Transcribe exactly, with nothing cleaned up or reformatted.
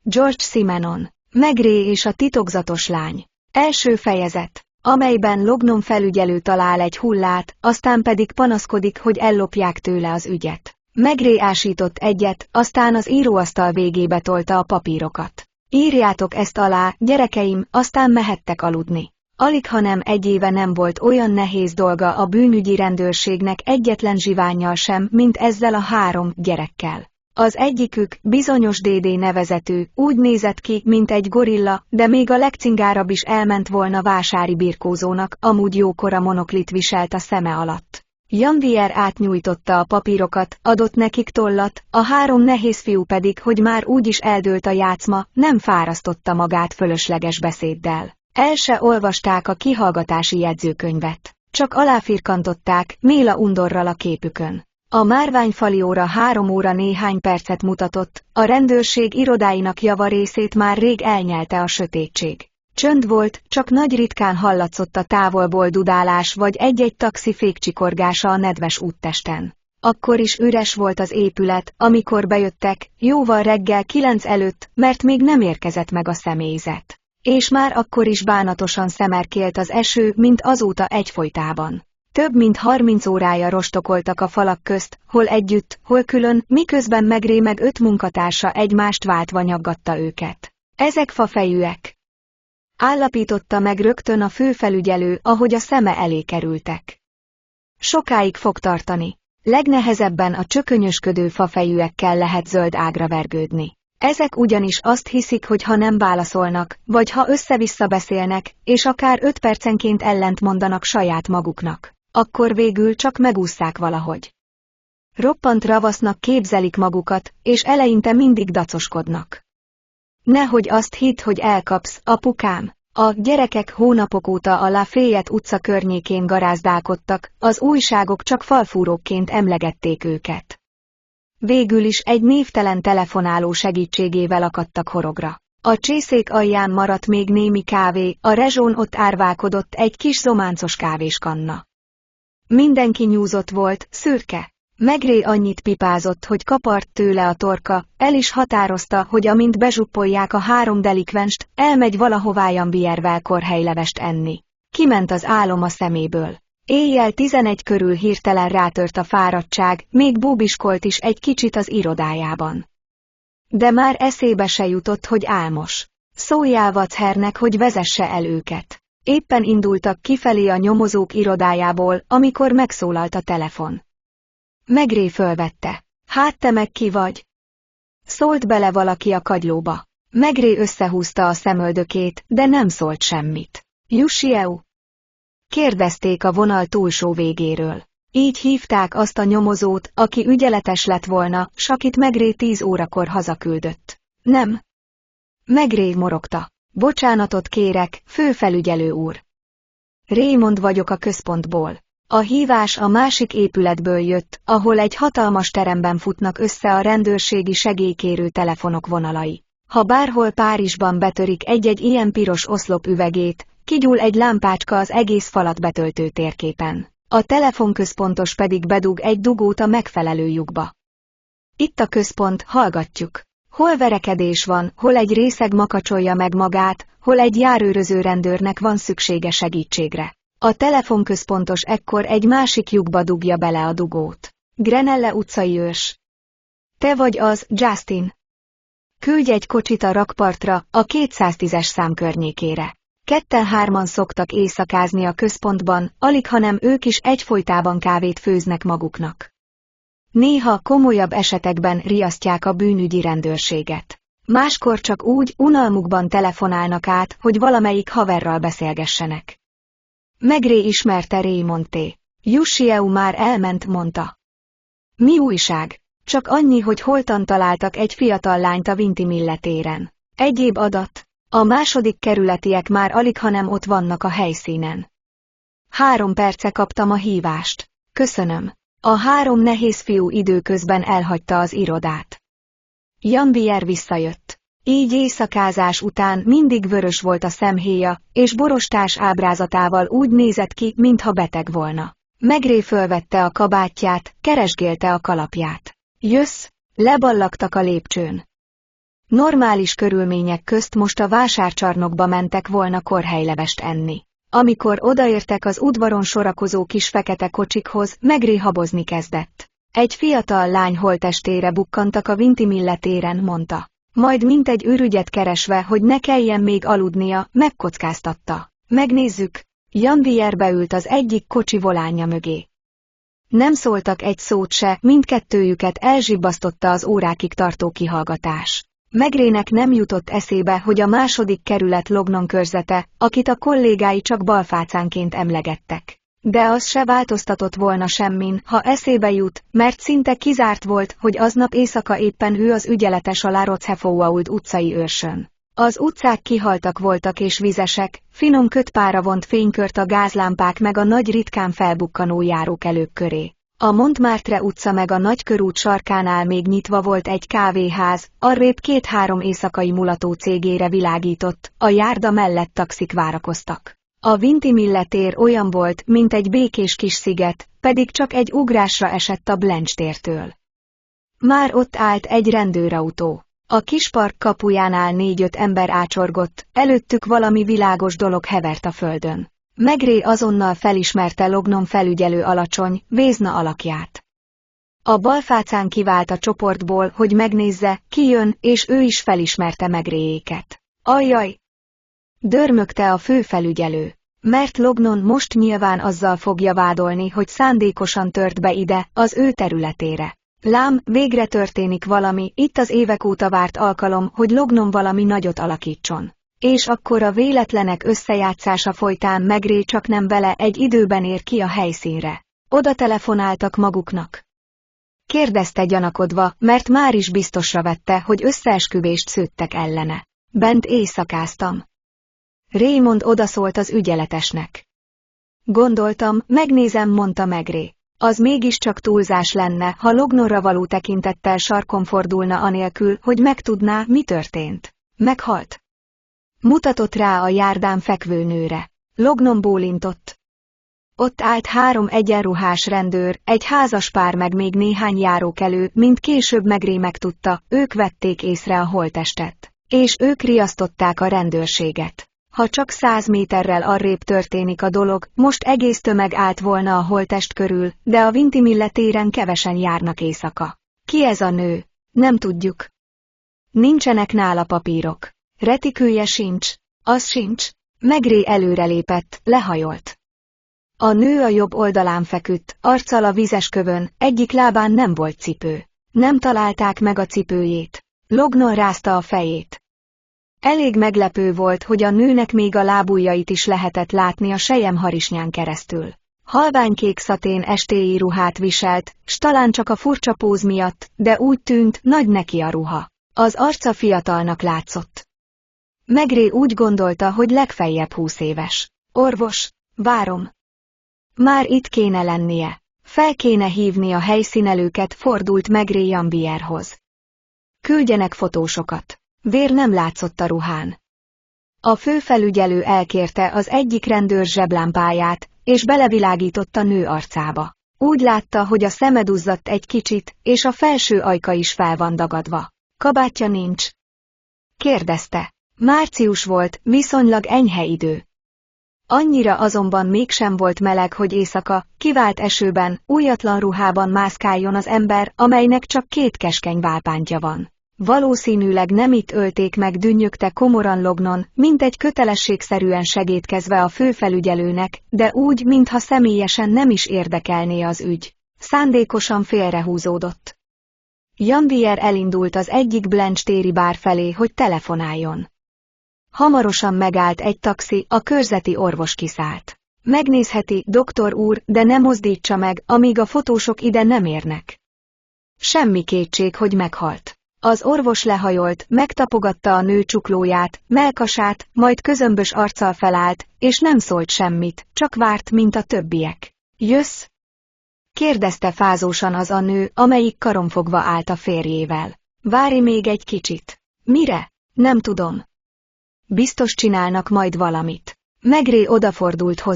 George Simenon. Maigret és a titokzatos lány. Első fejezet, amelyben Lognon felügyelő talál egy hullát, aztán pedig panaszkodik, hogy ellopják tőle az ügyet. Maigret ásított egyet, aztán az íróasztal végébe tolta a papírokat. Írjátok ezt alá, gyerekeim, aztán mehettek aludni. Alighanem egy éve nem volt olyan nehéz dolga a bűnügyi rendőrségnek egyetlen zsivánnyal sem, mint ezzel a három gyerekkel. Az egyikük, bizonyos dé dé nevezetű, úgy nézett ki, mint egy gorilla, de még a legcingárabb is elment volna vásári birkózónak, amúgy jókora monoklit viselt a szeme alatt. Janvier átnyújtotta a papírokat, adott nekik tollat, a három nehéz fiú pedig, hogy már úgyis eldőlt a játszma, nem fárasztotta magát fölösleges beszéddel. El se olvasták a kihallgatási jegyzőkönyvet, csak aláfirkantották, méla undorral a képükön. A márványfali óra három óra néhány percet mutatott, a rendőrség irodáinak javarészét már rég elnyelte a sötétség. Csönd volt, csak nagy ritkán hallatszott a távolból dudálás vagy egy-egy taxi fékcsikorgása a nedves úttesten. Akkor is üres volt az épület, amikor bejöttek, jóval reggel kilenc előtt, mert még nem érkezett meg a személyzet. És már akkor is bánatosan szemerkélt az eső, mint azóta egyfolytában. Több mint harminc órája rostokoltak a falak közt, hol együtt, hol külön, miközben Maigret meg öt munkatársa egymást váltva nyaggatta őket. Ezek fafejűek. Állapította meg rögtön a főfelügyelő, ahogy a szeme elé kerültek. Sokáig fog tartani. Legnehezebben a csökönyösködő fafejűekkel lehet zöld ágra vergődni. Ezek ugyanis azt hiszik, hogy ha nem válaszolnak, vagy ha össze-vissza beszélnek, és akár öt percenként ellent mondanak saját maguknak, akkor végül csak megússzák valahogy. Roppant ravasznak képzelik magukat, és eleinte mindig dacoskodnak. Nehogy azt hidd, hogy elkapsz, apukám. A gyerekek hónapok óta a Lafayette utca környékén garázdálkodtak, az újságok csak falfúrókként emlegették őket. Végül is egy névtelen telefonáló segítségével akadtak horogra. A csészék alján maradt még némi kávé, a rezsón ott árválkodott egy kis zománcos kávéskanna. Mindenki nyúzott volt, szürke. Maigret annyit pipázott, hogy kapart tőle a torka, el is határozta, hogy amint bezsuppolják a három delikvenst, elmegy valahová Janviervel korhelylevest enni. Kiment az álom a szeméből. Éjjel tizenegy körül hirtelen rátört a fáradtság, még bóbiskolt is egy kicsit az irodájában. De már eszébe se jutott, hogy álmos. Szóljál Watzhernek, hogy vezesse el őket. Éppen indultak kifelé a nyomozók irodájából, amikor megszólalt a telefon. Maigret fölvette. Hát te meg ki vagy? Szólt bele valaki a kagylóba. Maigret összehúzta a szemöldökét, de nem szólt semmit. Jussieu? Kérdezték a vonal túlsó végéről. Így hívták azt a nyomozót, aki ügyeletes lett volna, s akit Maigret tíz órakor hazaküldött. Nem. Maigret morogta. Bocsánatot kérek, főfelügyelő úr. Raymond vagyok a központból. A hívás a másik épületből jött, ahol egy hatalmas teremben futnak össze a rendőrségi segélykérő telefonok vonalai. Ha bárhol Párizsban betörik egy-egy ilyen piros oszlop üvegét, kigyúl egy lámpácska az egész falat betöltő térképen. A telefonközpontos pedig bedug egy dugót a megfelelő lyukba. Itt a központ, hallgatjuk. Hol verekedés van, hol egy részeg makacsolja meg magát, hol egy járőröző rendőrnek van szüksége segítségre. A telefonközpontos ekkor egy másik lyukba dugja bele a dugót. Grenelle utcai őrs. Te vagy az, Justin. Küldj egy kocsit a rakpartra, a kétszáztízes szám környékére. Ketten-hárman szoktak éjszakázni a központban, alighanem ők is egyfolytában kávét főznek maguknak. Néha komolyabb esetekben riasztják a bűnügyi rendőrséget. Máskor csak úgy, unalmukban telefonálnak át, hogy valamelyik haverral beszélgessenek. Maigret ismerte Raymond T. Jussieu már elment, mondta. Mi újság? Csak annyi, hogy holtan találtak egy fiatal lányt a Vintimille téren. Egyéb adat? A második kerületiek már alighanem ott vannak a helyszínen. Három perce kaptam a hívást. Köszönöm. A három nehéz fiú időközben elhagyta az irodát. Janvier visszajött. Így éjszakázás után mindig vörös volt a szemhéja, és borostás ábrázatával úgy nézett ki, mintha beteg volna. Maigret fölvette a kabátját, keresgélte a kalapját. Jössz? Leballagtak a lépcsőn. Normális körülmények közt most a vásárcsarnokba mentek volna korhelylevest enni. Amikor odaértek az udvaron sorakozó kis fekete kocsikhoz, Megré habozni kezdett. Egy fiatal lány holttestére bukkantak a Vintimille téren, mondta. Majd mintegy ürügyet keresve, hogy ne kelljen még aludnia, megkockáztatta. Megnézzük. Janvier beült az egyik kocsi volánja mögé. Nem szóltak egy szót se, mindkettőjüket elzsibbasztotta az órákig tartó kihallgatás. Megrének nem jutott eszébe, hogy a második kerület Lognon körzete, akit a kollégái csak balfácánként emlegettek. De az se változtatott volna semmin, ha eszébe jut, mert szinte kizárt volt, hogy aznap éjszaka éppen ő az ügyeletes a La Rochefoucauld utcai őrsön. Az utcák kihaltak voltak és vizesek, finom kötpára vont fénykört a gázlámpák meg a nagy ritkán felbukkanó járókelők köré. A Montmartre utca meg a Nagykörút sarkánál még nyitva volt egy kávéház, arrébb két-három éjszakai mulató cégére világított, a járda mellett taxik várakoztak. A Vintimille tér olyan volt, mint egy békés kis sziget, pedig csak egy ugrásra esett a Blanche tértől. Már ott állt egy rendőrautó. A kis park kapujánál négy-öt ember ácsorgott, előttük valami világos dolog hevert a földön. Megré azonnal felismerte Lognon felügyelő alacsony, vézna alakját. A balfácán kivált a csoportból, hogy megnézze, ki jön, és ő is felismerte Megréjéket. Ajjaj! Dörmögte a főfelügyelő. Mert Lognon most nyilván azzal fogja vádolni, hogy szándékosan tört be ide, az ő területére. Lám, végre történik valami, itt az évek óta várt alkalom, hogy Lognon valami nagyot alakítson. És akkor a véletlenek összejátszása folytán Megré csak nem vele egy időben ér ki a helyszínre. Oda telefonáltak maguknak? Kérdezte gyanakodva, mert már is biztosra vette, hogy összeesküvést szőttek ellene. Bent éjszakáztam. Raymond odaszólt az ügyeletesnek. Gondoltam, megnézem, mondta Megré. Az mégiscsak túlzás lenne, ha Lognonra való tekintettel sarkon fordulna anélkül, hogy megtudná, mi történt. Meghalt. Mutatott rá a járdán fekvő nőre. Lognon bólintott. Ott állt három egyenruhás rendőr, egy házas pár meg még néhány járókelő, mint később Megré megtudta, ők vették észre a holttestet. És ők riasztották a rendőrséget. Ha csak száz méterrel arrébb történik a dolog, most egész tömeg állt volna a holttest körül, de a Vintimille téren kevesen járnak éjszaka. Ki ez a nő? Nem tudjuk. Nincsenek nála papírok. Retikője sincs. Az sincs. Megré előrelépett, lehajolt. A nő a jobb oldalán feküdt, arccal a vizes kövön, egyik lábán nem volt cipő. Nem találták meg a cipőjét. Lognon rázta a fejét. Elég meglepő volt, hogy a nőnek még a lábujjait is lehetett látni a selyemharisnyán keresztül. Halványkék szatén estéi ruhát viselt, s talán csak a furcsa póz miatt, de úgy tűnt, nagy neki a ruha. Az arca fiatalnak látszott. Megré úgy gondolta, hogy legfeljebb húsz éves. Orvos, várom. Már itt kéne lennie. Fel kéne hívni a helyszínelőket, fordult Megré Janvierhoz. Küldjenek fotósokat. Vér nem látszott a ruhán. A főfelügyelő elkérte az egyik rendőr zseblámpáját, és belevilágított a nő arcába. Úgy látta, hogy a szeme duzzadt egy kicsit, és a felső ajka is fel van dagadva. Kabátja nincs? Kérdezte. Március volt, viszonylag enyhe idő. Annyira azonban mégsem volt meleg, hogy éjszaka, kivált esőben, újatlan ruhában mászkáljon az ember, amelynek csak két keskeny válpántja van. Valószínűleg nem itt ölték meg, dünnyögte komoran Lognon, mint egy kötelességszerűen segédkezve a főfelügyelőnek, de úgy, mintha személyesen nem is érdekelné az ügy. Szándékosan félrehúzódott. Janvier elindult az egyik Blanche téri bár felé, hogy telefonáljon. Hamarosan megállt egy taxi, a körzeti orvos kiszállt. Megnézheti, doktor úr, de ne mozdítsa meg, amíg a fotósok ide nem érnek. Semmi kétség, hogy meghalt. Az orvos lehajolt, megtapogatta a nő csuklóját, mellkasát, majd közömbös arccal felállt, és nem szólt semmit, csak várt, mint a többiek. Jössz? Kérdezte fázósan az a nő, amelyik karomfogva állt a férjével. Várj még egy kicsit. Mire? Nem tudom. Biztos csinálnak majd valamit. Megré odafordult hozzá.